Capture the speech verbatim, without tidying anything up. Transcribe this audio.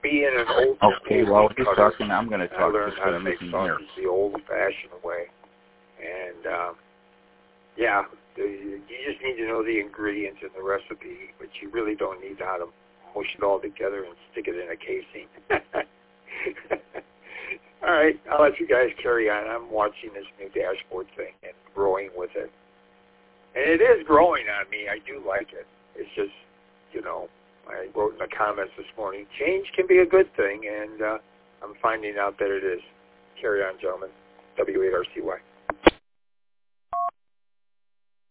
being an old Okay, school well, meat he's cutter, talking. I'm going to I talk. learned Just how bear to with make me sausage here. the old-fashioned way. And, um, yeah, you just need to know the ingredients in the recipe, but you really don't need how to mush it all together and stick it in a casing. All right, I'll let you guys carry on. I'm watching this new dashboard thing and growing with it. And it is growing on me. I do like it. It's just, you know, I wrote in the comments this morning, change can be a good thing, and uh, I'm finding out that it is. Carry on, gentlemen. W eight R C Y.